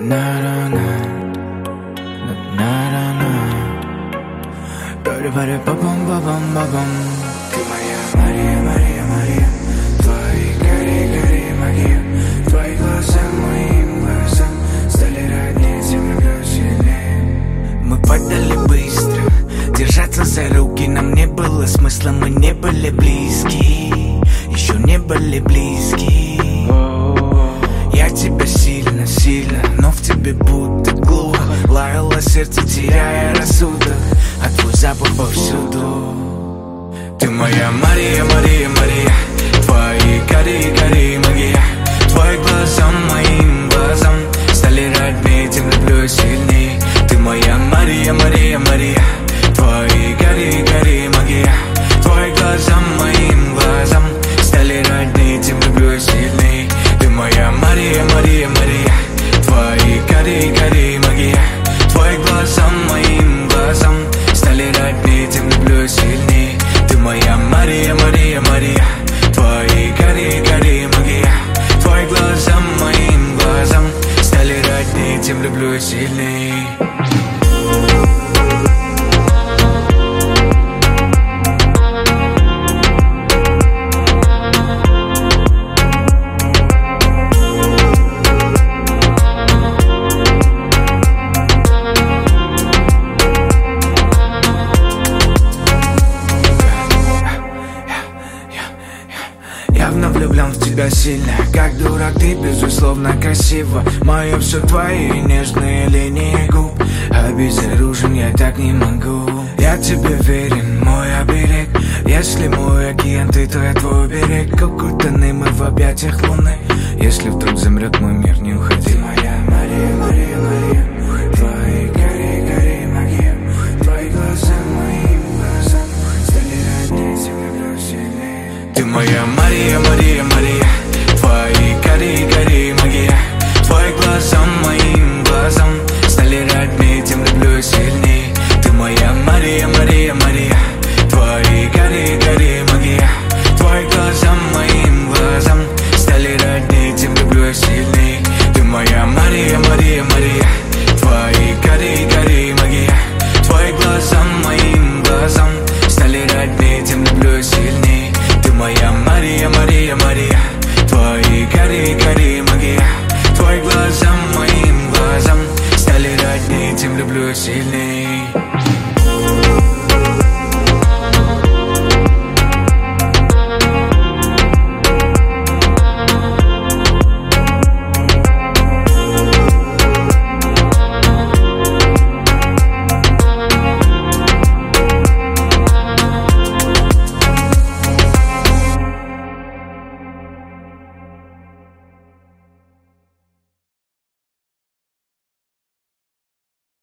На-на-на, на-на-на, па-па-па-пам-па-пам-па-пам. Ты моя Мария, Мария, Мария, твои гори-гори магия, твои глаза моим глазам стали роднее, тем люблю сильнее. Мы падали быстро, держаться за руки нам не было смысла, мы не были близки, еще не были близки. Я тебя сильно, сильно, но в тебе будто глухо лаяло сердце, теряя рассудок, а твой запах повсюду. Ты моя Мария, Мария, Мария, твои гори-гори магия, твои глаза моим глазам стали роднее, тем люблю сильней. Ты моя Мария, Мария, Мария, твои гори-гори магия, твои глаза моим глазам стали роднее, тем люблю сильней. Ты моя Мария, Мария, Мария, твои гори-гори магия, твои глаза моим глазам стали роднее, тем люблю сильней. Ты моя Мария, Мария, Мария, твои гори-гори магия, твои глаза моим глазам стали роднее, тем люблю сильней. Явно влюблен в тебя сильно, как дурак, ты безусловно красива. Мое все твои нежные линии губ, обезоружен я так не могу. Я тебе верен, мой оберег, если мой океан ты, то я твой берег. Как утоны мы в объятиях луны, если вдруг замрет мой мир, не уходи.